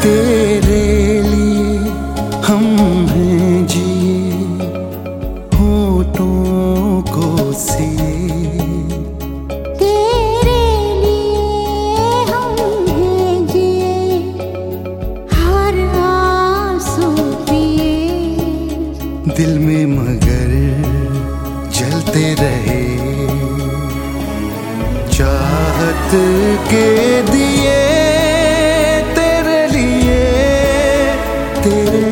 तेरे लिए हम हैं जिए, होठों को सिए। तेरे लिए हम हैं जिए, हर आंसू पिए। दिल में मगर जलते रहे चाहत के दिए, तेरे लिए, तेरे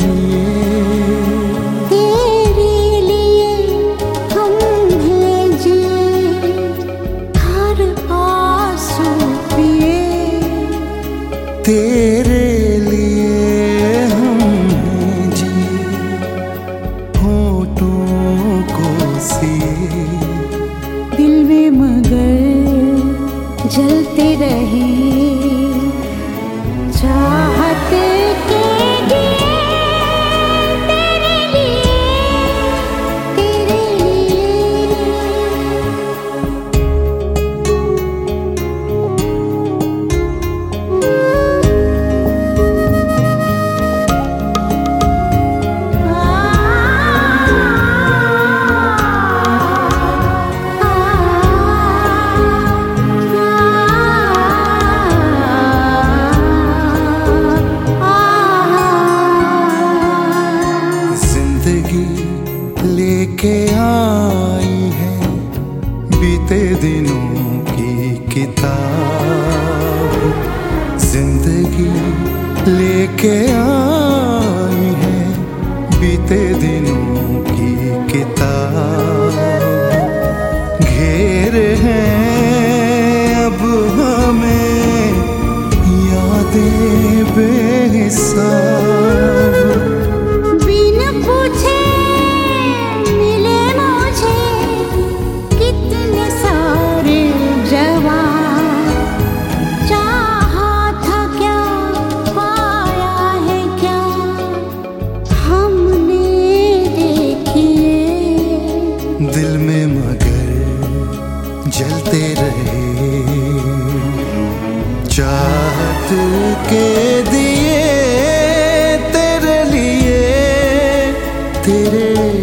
लिए हम हैं जिए, हर आंसू पिए। तेरे लिए हम हैं जिए, होठों को सिए। दिल में मगर जलते रहे चाहत के दिए, तेरे लिए, तेरे लेके आई है बीते दिनों की किताब। जिंदगी लेके आई है बीते दिनों की किताब। घेर हैं अब हमें यादें बेहिसाब। दिल में मगर जलते रहे चाहत के दिए, तेरे लिए, तेरे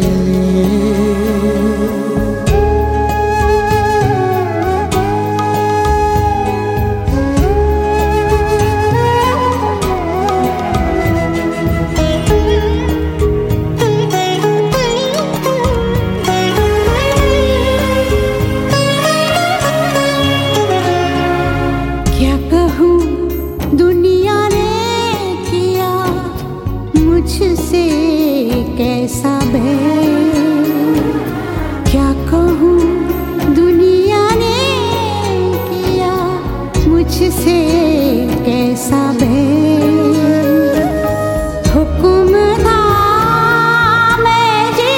मुझसे कैसा बैर, क्या कहूँ दुनिया ने किया मुझसे कैसा बैर। हुक्म था मैं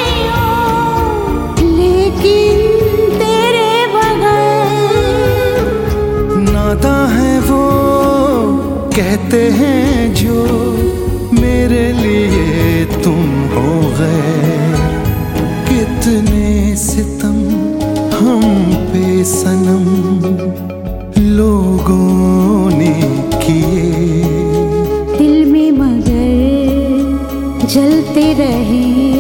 जीऊँ लेकिन तेरे बगैर। नाता है वो कहते हैं जो मेरे लिए तुम हो गए। कितने सितम हम पे सनम लोगों ने किए। दिल में मगर जलते रहे